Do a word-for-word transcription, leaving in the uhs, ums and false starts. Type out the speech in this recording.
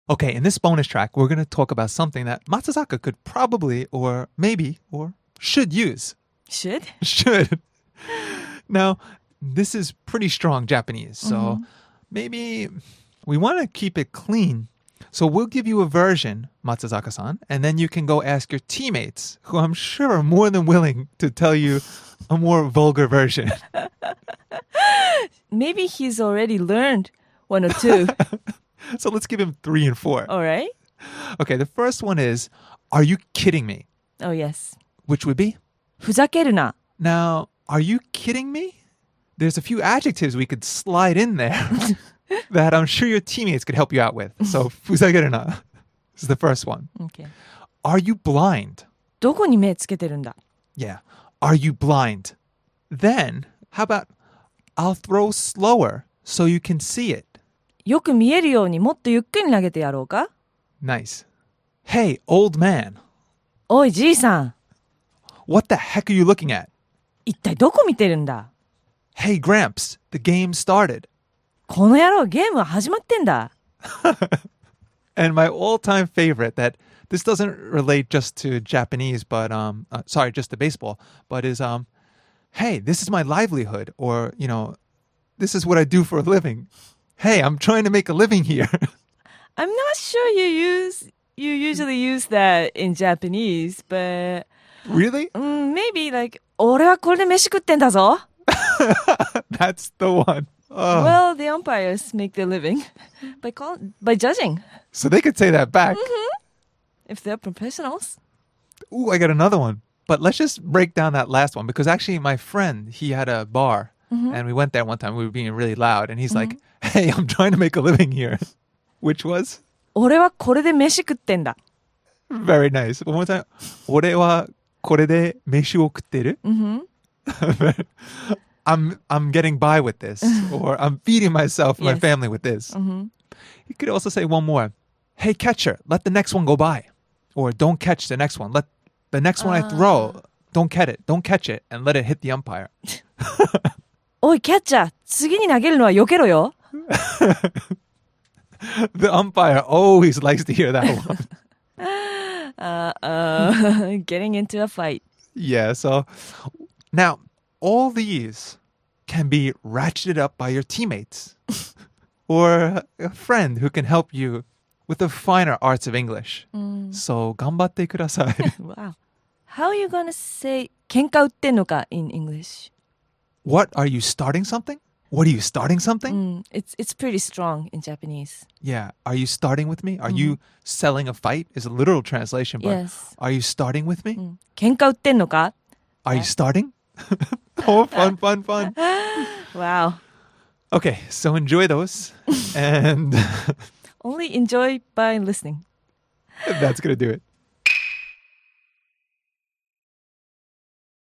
Okay, in this bonus track, we're going to talk about something that Matsuzaka could probably or maybe or should use. Should? Should. Now, this is pretty strong Japanese, so Mm-hmm. maybe we want to keep it clean. So we'll give you a version, Matsuzaka-san, and then you can go ask your teammates, who I'm sure are more than willing to tell you a more vulgar version. Maybe he's already learned one or two. So let's give him three and four. All right? Okay, the first one is, are you kidding me? Oh, yes. Which would be, ふざけるな. now, are you kidding me? There's a few adjectives we could slide in there that I'm sure your teammates could help you out with. So, ふざけるな is the first one. Okay. Are you blind? どこに目つけてるんだ? Yeah. Are you blind? Then, how about, I'll throw slower so you can see it. よく見えるようにもっとゆっくり投げてやろうか? Nice. Hey, old man. おい、じいさん。 What the heck are you looking at? 一体どこ見てるんだ? Hey, Gramps, the game started. この野郎、ゲームは始まってんだ. And my all-time favorite that this doesn't relate just to Japanese, but um, uh, sorry, just to baseball, but is um, hey, this is my livelihood, or you know, this is what I do for a living. Hey, I'm trying to make a living here. I'm not sure you use you usually use that in Japanese, but Really? mm, maybe like 俺はこれで飯食ってんだぞ. That's the one. Oh. Well, the umpires make their living by call by judging. So they could say that back. If they're professionals. Ooh, I got another one. But let's just break down that last one because actually my friend, he had a bar and we went there one time. We were being really loud and he's like, hey, I'm trying to make a living here. Which was? 俺はこれで飯食ってんだ. Very nice. One more time. 俺はこれで飯を食ってる? Mm-hmm. I'm I'm getting by with this, or I'm feeding myself, my Yes. family with this. Mm-hmm. You could also say one more. Hey, catcher, let the next one go by, or don't catch the next one. Let the next one I throw, don't catch it, don't catch it, and let it hit the umpire. おい、キャッチャー、次に投げるのは避けろよ. The umpire always likes to hear that one. Uh, uh, getting into a fight. Yeah. So now all these can be ratcheted up by your teammates or a friend who can help you with the finer arts of English. So, 頑張ってください. Wow. How are you gonna say 喧嘩売ってんのか in English? What, are you starting something? What, are you starting something? Mm, it's it's pretty strong in Japanese. Yeah. Are you starting with me? Are you selling a fight? Is a literal translation, but Yes. are you starting with me? 喧嘩売ってんのか? Are you starting? Oh, fun, fun, fun. Wow. Okay, so enjoy those. And Only enjoy by listening. that's going to do it.